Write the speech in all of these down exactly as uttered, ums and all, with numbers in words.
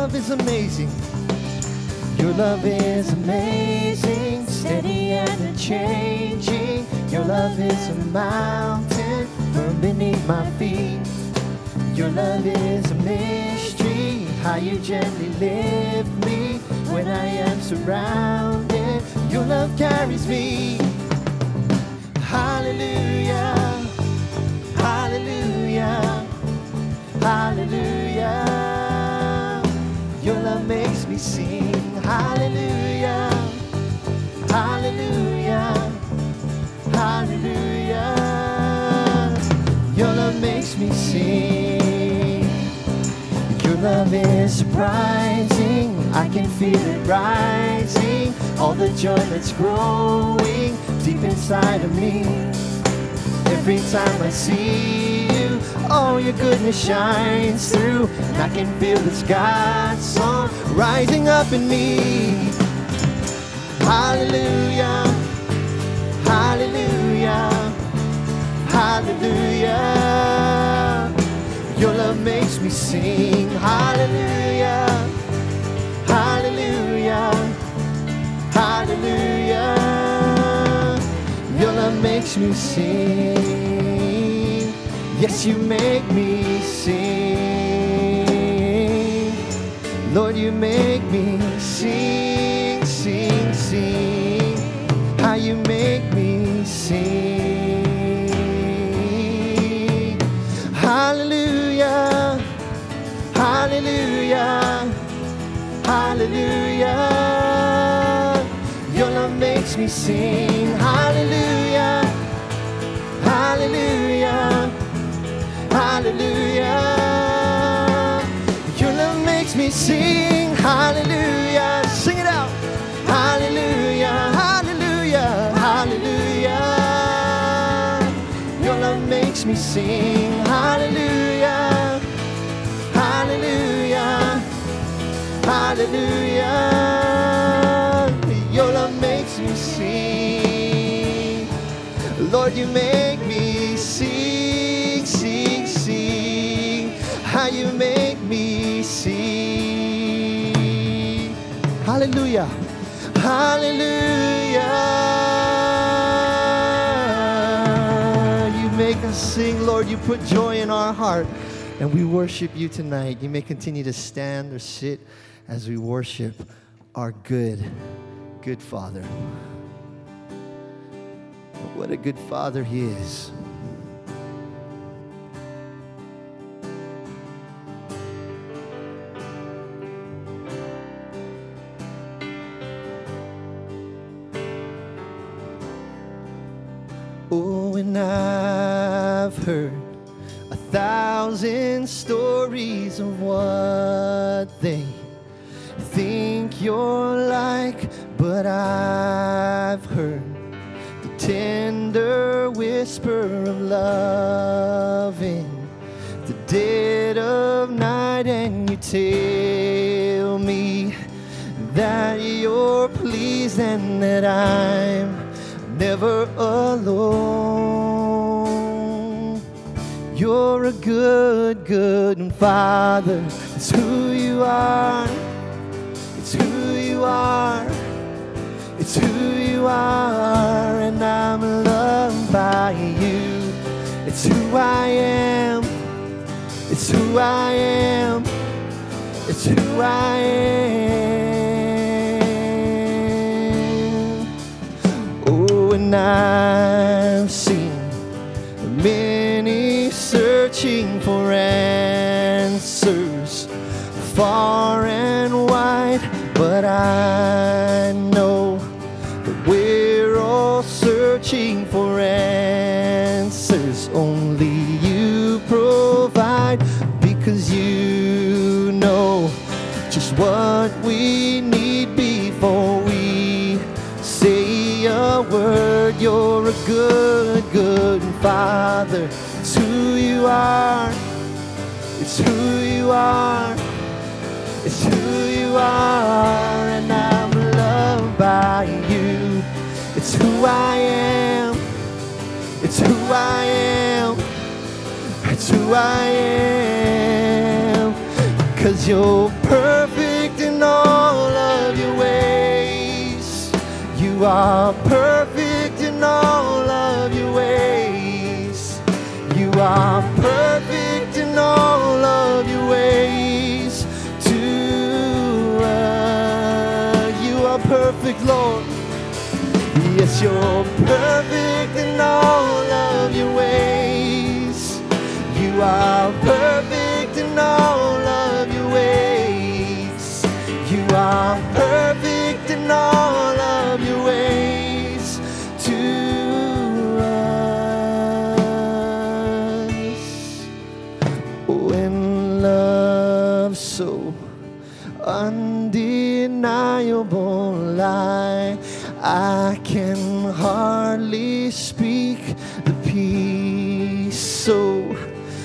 love is amazing. Your love is amazing, steady and unchanging. Your love is a mountain firm beneath my feet. Your love is a mystery, how you gently lift me when I am surrounded. Your love carries me. Hallelujah, hallelujah, hallelujah. Your love makes me sing. Hallelujah, hallelujah, hallelujah. Your love makes me sing. Your love is surprising, I can feel it rising. All the joy that's growing deep inside of me. Every time I see you, oh, your goodness shines through, and I can feel this God song rising up in me. Hallelujah, hallelujah, hallelujah. Your love makes me sing. Hallelujah, hallelujah, hallelujah. Your love makes me sing. Yes, you make me sing. Lord, you make me sing, sing, sing. How you make me sing. Hallelujah, hallelujah, hallelujah. Your love makes me sing. Hallelujah, hallelujah, hallelujah. Your love makes me sing. Hallelujah, sing it out. Hallelujah, hallelujah, hallelujah. Your love makes me sing. Hallelujah, hallelujah, hallelujah. Your love makes me sing. Lord, you make me sing, sing, sing. How you make me sing. Hallelujah, hallelujah. You make us sing, Lord. You put joy in our heart, and we worship you tonight. You may continue to stand or sit as we worship our good, good Father. What a good Father He is. Oh, and I've heard a thousand stories of what they think you're like, but I've heard the tender whisper of love in the dead of night, and you tell me that you're pleased and that I'm never alone. You're a good, good Father. It's who you are. It's who you are. It's who you are, and I'm loved by you. It's who I am. It's who I am. It's who I am. Oh, and I've seen many searching for answers far and wide, but I know that we're all searching for answers only you provide, because you know just what we need before we say a word. You're a good, good Father. It's who you are. It's who you are. It's who you are, and I'm loved by you. It's who I am. It's who I am. It's who I am. 'Cause you're perfect. You are perfect in all of your ways. You are perfect in all of your ways to us. You are perfect, Lord. Yes, you're perfect in all of your ways. You are perfect in all of your ways. You are perfect in all of your ways to us. When love so undeniable lie, I can hardly speak the peace so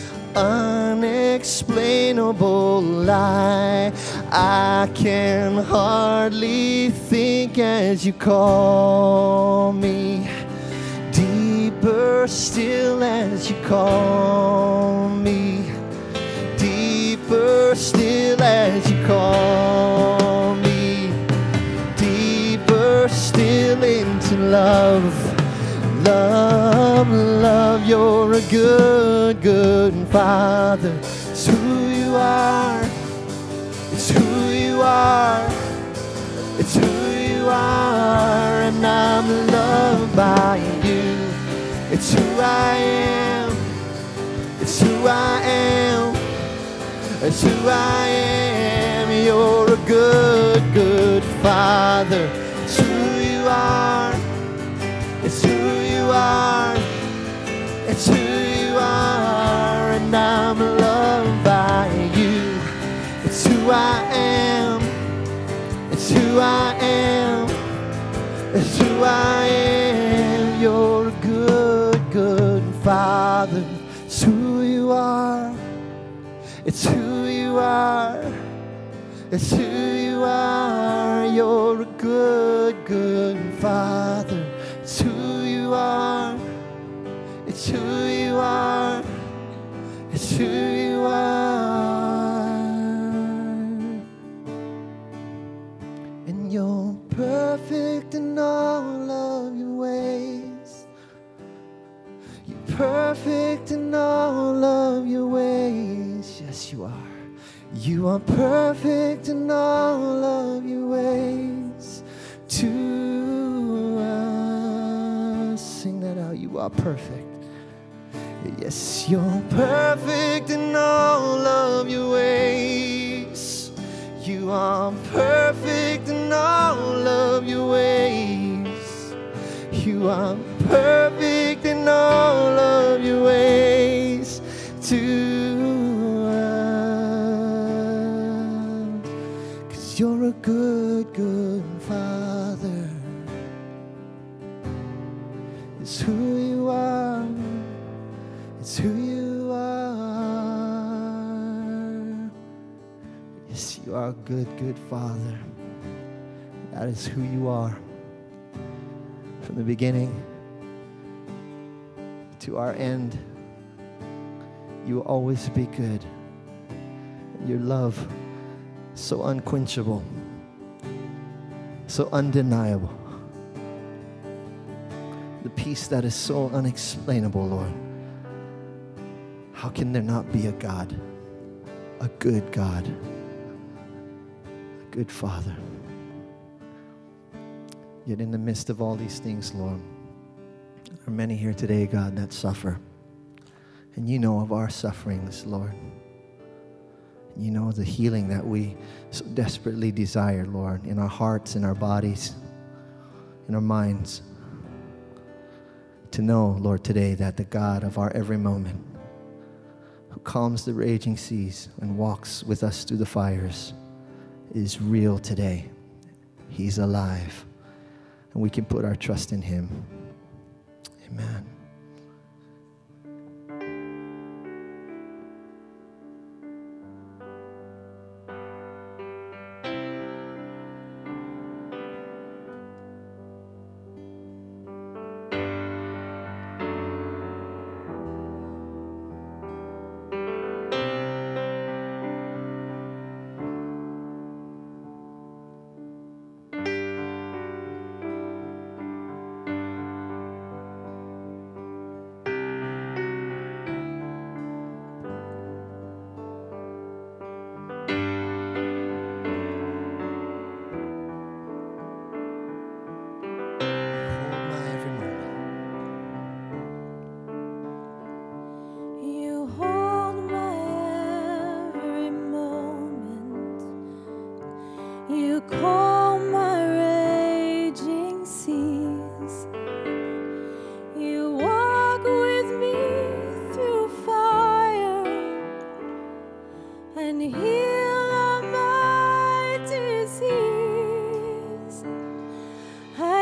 unexplainable lie. I can hardly think as you call me, deeper still as you call me, deeper still as you call me, deeper still into love. Love, love, you're a good, good Father. It's who you are. It's who you are. It's who you are. And I'm loved by you. It's who I am. It's who I am. It's who I am. You're a good, good Father. It's who you are. It's who you are. It's who you are. And I'm loved by you. It's who I am. It's who I am. It's who I am. You're a good, good Father. It's who you are. It's who you are. It's who you are. You're a good, good Father. It's who you are. It's who you are. It's who you are. And you're perfect in all of your ways. You're perfect in all of your ways. Yes, you are. You are perfect in all of your ways to us. Sing that out. You are perfect. Yes, you're perfect in all of your ways. You are perfect in all of your ways. You are perfect in all of your ways to us. 'Cause you're a good, good Father. It's who you are. It's who you are. Yes, you are a good, good Father. That is who you are. From the beginning to our end, you will always be good. Your love, so unquenchable, so undeniable. The peace that is so unexplainable, Lord. How can there not be a God, a good God, a good Father? Yet in the midst of all these things, Lord, there are many here today, God, that suffer. And you know of our sufferings, Lord. And you know the healing that we so desperately desire, Lord, in our hearts, in our bodies, in our minds. To know, Lord, today that the God of our every moment, who calms the raging seas and walks with us through the fires, is real today. He's alive. And we can put our trust in him. Amen.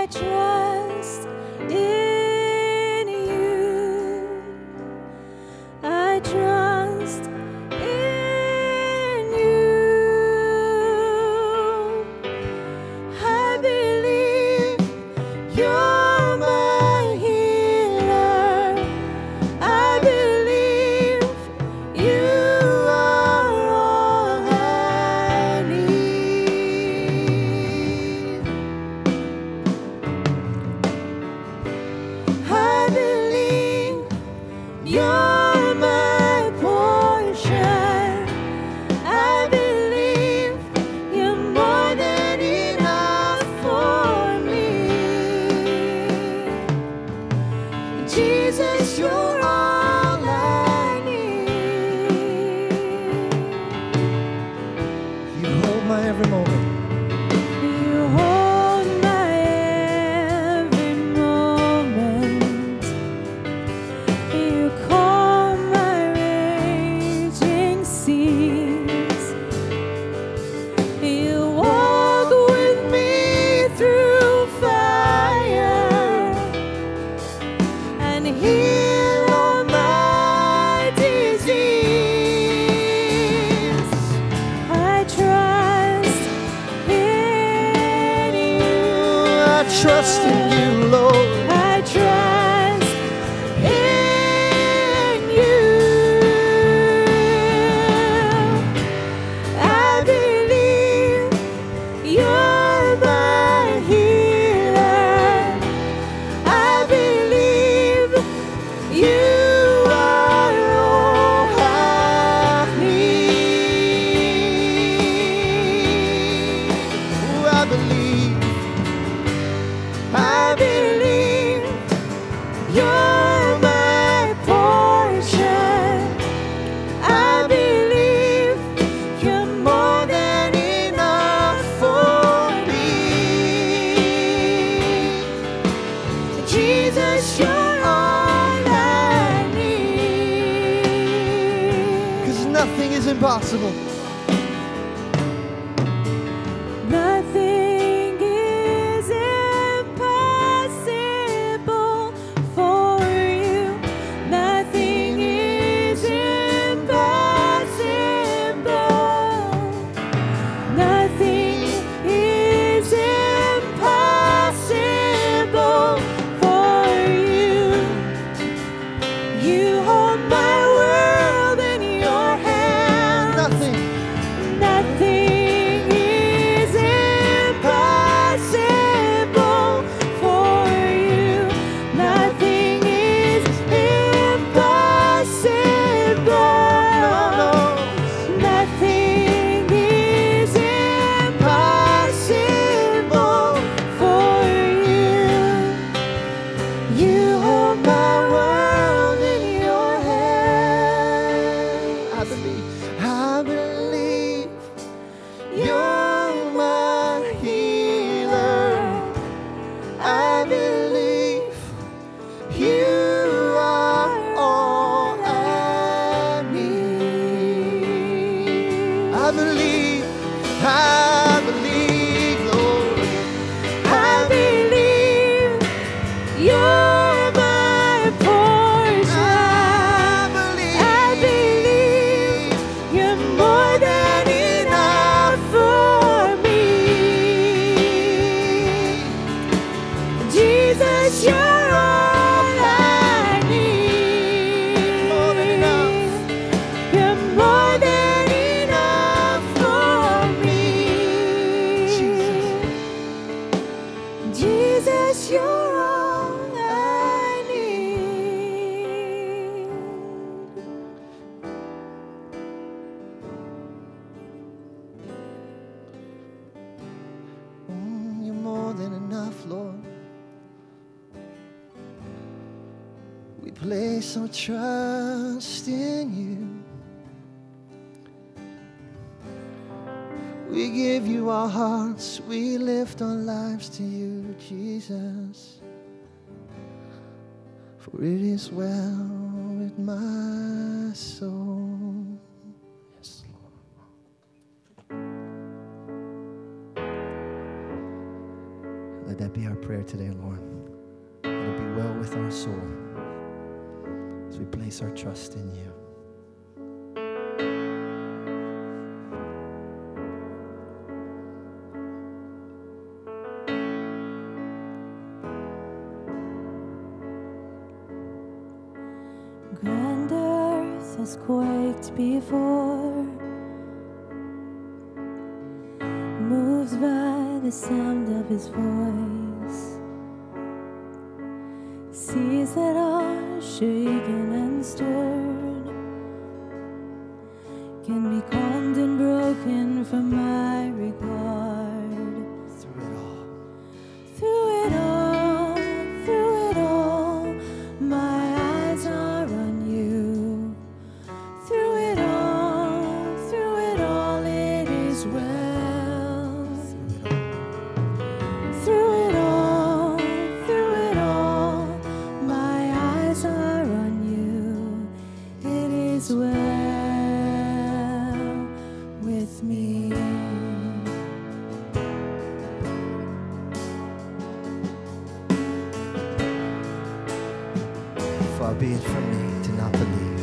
I trust in you. I trust in you. I believe you're my healer. I believe you are all I need. I believe you're my portion. I believe you're more than enough for me. Jesus, you're all I need. You hold my every moment. You hold my every moment. You calm my raging seas. You walk with me through fire and heal all my disease. I trust in you. I trust in you, Lord. I trust in you. I believe you're my healer. I believe you are all I need. Oh, I believe. I believe you're my portion. I believe you're more than enough for me. Jesus, you're all I need. Because nothing is impossible. Nothing is impossible for you. Nothing is impossible. Nothing is impossible for you. You hold my world in your hands. Nothing. Nothing is impossible for you. Nothing is impossible. Nothing is impossible for you. You hold my world in your hand. I believe. I believe you're my healer. I believe you are all I need. I believe. I believe, Lord. I believe you're my portion. I believe. I believe you're more than enough for me. Jesus, you're all I need. More than enough. You're more than enough for me. Jesus, you're all I need. Mm, you're more than enough, Lord. We place our trust in you. We give you our hearts. We lift our lives to you, Jesus. For it is well with my soul. Yes, Lord. Let that be our our prayer today, Lord. Let it be well with our soul as we place our trust in you. Grand earth has quaked before, moves by the sound of his voice, seas that are shaken and stirred, can be calmed and broken from my regard. Through it all, Through it all, through it all, my eyes are on you. Through it all, through it all, it is well. Through it all, through it all, my eyes are on you. It is well with me. far be it from me to not believe.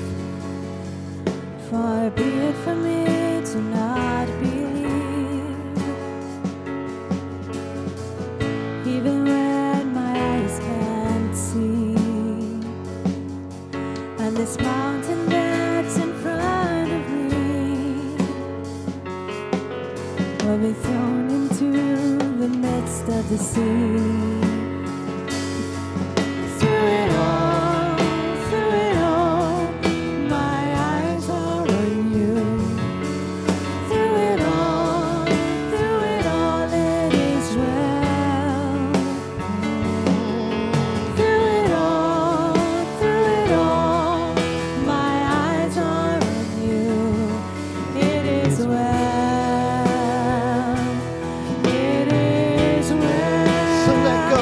Far be it from me to not believe, even when my eyes can't see. And this mountain that's in front of me will be thrown into the midst of the sea. Through it all, through it all, my eyes are on you. Through it all, through it all, it is well. Through it all, through it all, my eyes are on you. It is well. It is well. So let go.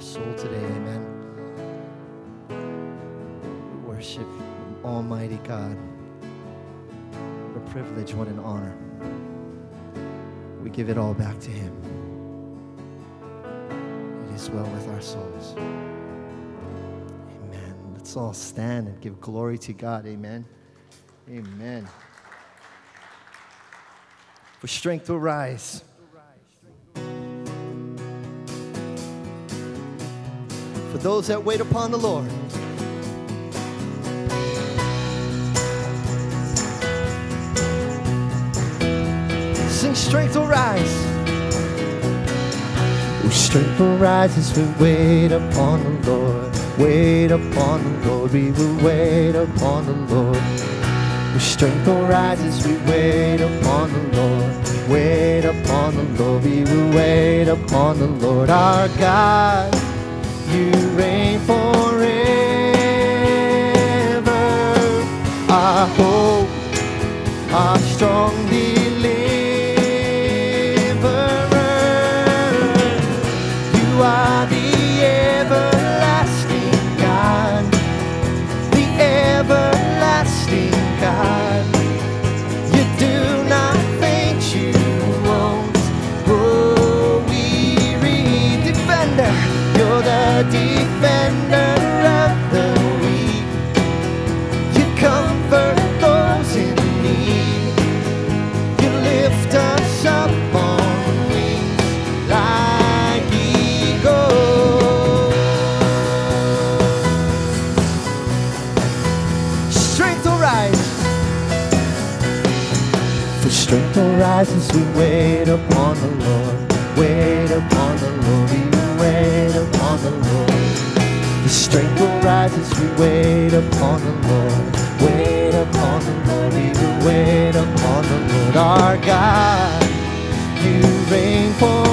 soul today. Amen. We worship Almighty God. What a privilege, what an honor. We give it all back to Him. It is well with our souls. Amen. Let's all stand and give glory to God. Amen. Amen. For strength will rise. For those that wait upon the Lord. Sing, strength will rise. Oh, strength will rise as we wait upon the Lord. Wait upon the Lord. We will wait upon the Lord. Oh, strength will rise as we wait upon the Lord. Wait upon the Lord. We will wait upon the Lord our God. You reign forever. Our hope, our strong deliverer. You are the everlasting God, the everlasting God. You do not faint, you won't grow weary. Defender, you're the defender of the weak. You comfort those in need. You lift us up on wings like eagles. Strength will rise. For strength will rise as we wait upon the Lord. Wait upon the Lord. We will wait upon the Lord. The strength will rise as we wait upon the Lord. Wait upon the Lord. We will wait upon the Lord our God. You reign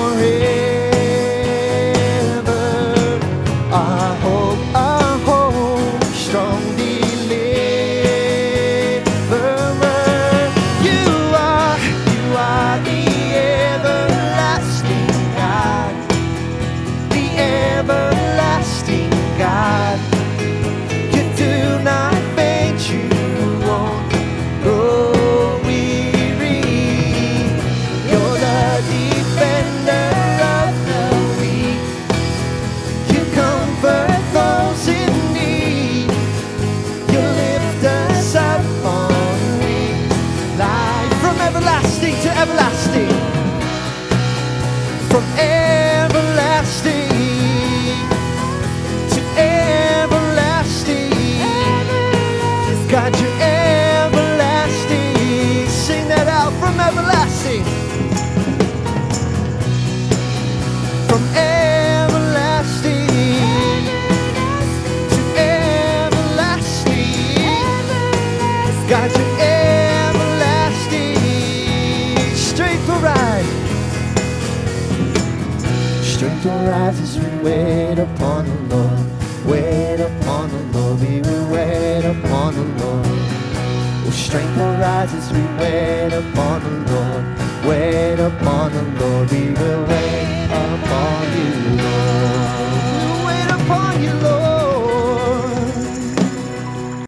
forever. Our hope, our hope, strong deliverer. You are, you are the everlasting God, the everlasting God. You do not faint, you won't grow weary. You're the defender of the weak. You comfort those in need. You lift us up on wings like from everlasting to everlasting. From everlasting to everlasting. God, you're everlasting. Sing that out. From everlasting. From everlasting to everlasting. God, you're everlasting. Strength will rise. Strength will rise as we wait upon the Lord. Wait upon the Lord. We will wait upon the Lord. Oh, strength will rise as we wait upon the Lord. Wait upon the Lord. We will wait